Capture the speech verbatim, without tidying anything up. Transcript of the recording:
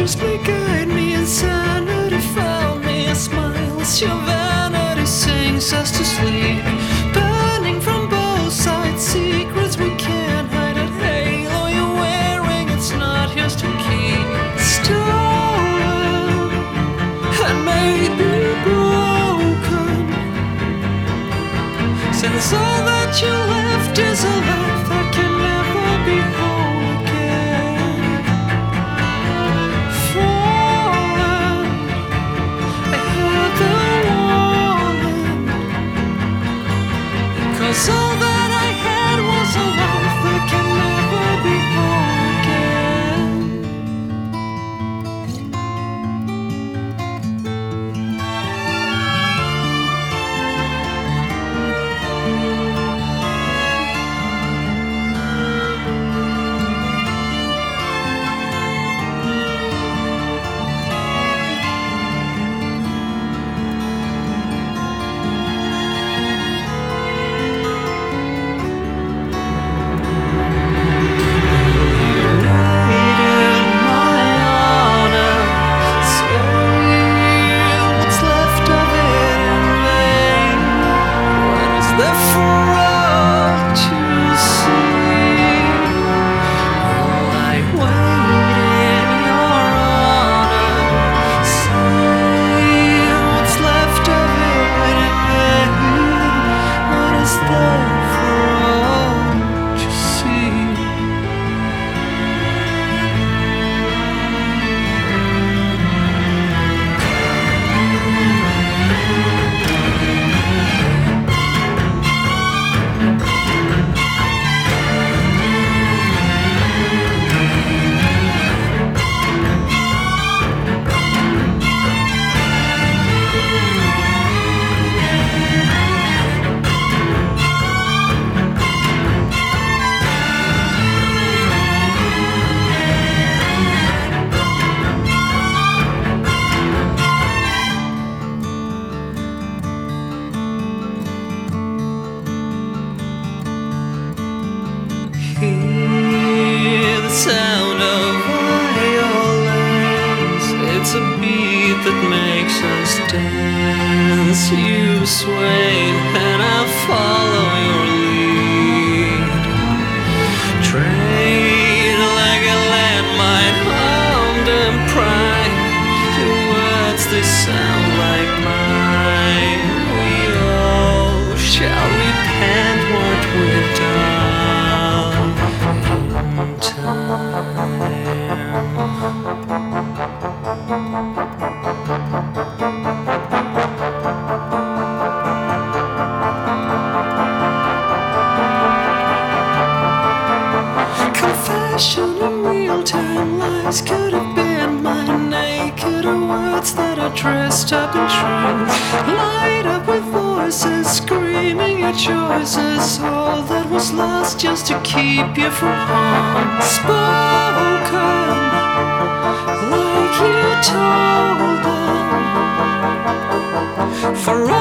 cautiously guide me. Insanity found me. A smile as your vanity sings us to sleep. Burning from both sides, secrets we can't hide. That halo you're wearing, it's not yours to keep. Stolen and maybe broken, since all that you left is a life that can never be whole again. Fallen, I heard the warning, 'cause all that I had was a life that can never be whole again. Hear the sound of violins. It's a beat that makes us dance. You sway and I follow your lead. Train like a landmine, armed and pride. Your words, they sound like mine. We all shall repent what we've done. Confession in real time, lies could have been my naked words that are dressed up in truth. Light up with voices screaming your choices, all that was lost just to keep you from harm. Spoken like you told them, for